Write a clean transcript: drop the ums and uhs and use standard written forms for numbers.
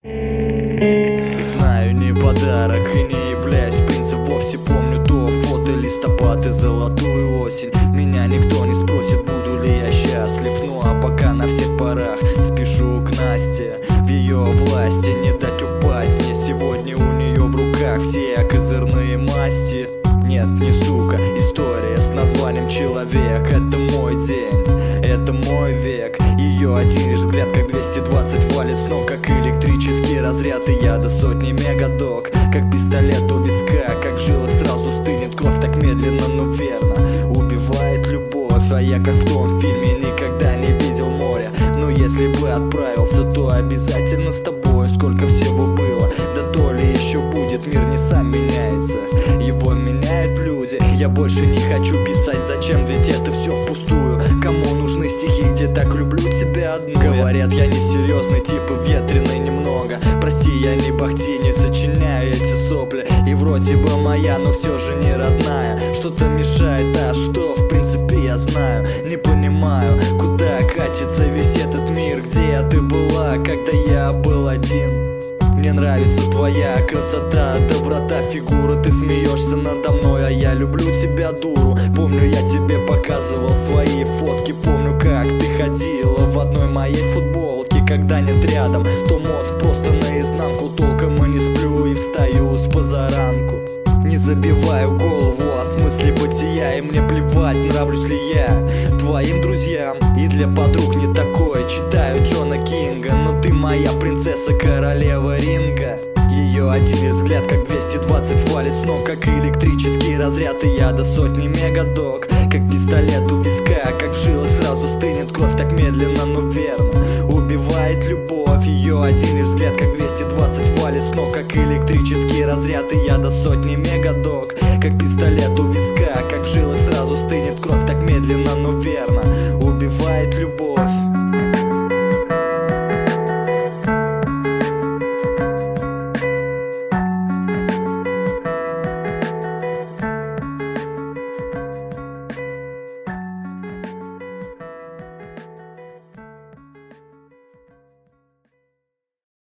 Знаю, не подарок и не являюсь принцем вовсе. Помню то фото, листопад и золотую осень. Меня никто не спросит, буду ли я счастлив. Ну а пока на всех парах спешу к Насте. В ее власти не дать упасть мне. Сегодня у нее в руках все козырные масти. Нет, не сука, история с названием «Человек». Это мой день, это мой век. Ее один лишь взгляд, как 220 валит с ног, как электрический разряд. И я до сотни мегадок, как пистолет у виска. Как в жилах сразу стынет кровь, так медленно, но верно убивает любовь. А я как в том фильме никогда не видел моря. Но если бы отправился, то обязательно с тобой. Сколько всего было, да то ли еще будет. Мир не сам меняется, его меняют люди. Я больше не хочу писать, зачем, ведь это все впустую. Кому нужны стихи, где так люблю тебя одну? Говорят, я несерьезный, типа ветреный немного. Прости, я не бахти, не сочиняю эти сопли. И вроде бы моя, но все же не родная. Что-то мешает, а что, в принципе, я знаю. Не понимаю, куда катится весь этот мир. Где ты была, когда я был один? Мне нравится твоя красота, доброта, фигура. Ты смеешься надо мной, а я люблю тебя, дуру. Помню, я тебе показывал свои фотки. Помню, как ты ходила в одной моей футболке. Когда нет рядом, то мозг просто наизнанку. Толком и не сплю и встаю с позаранку. Не забиваю голову о смысле бытия. И мне плевать, нравлюсь ли я твоим друзьям. И для подруг не такое, читаю Джона Кинга. Но ты моя принцесса, королева ринга. Ее один взгляд, как 220 валит с ног, как электрический разряд. И я до сотни мегадок, как пистолет у виска. Как в жилах сразу стынет кровь, так медленно, но верно убивает любовь. Ее один взгляд, как 220 валит с ног, как электрический разряд. И я до сотни мегадок, как пистолет у виска. Как в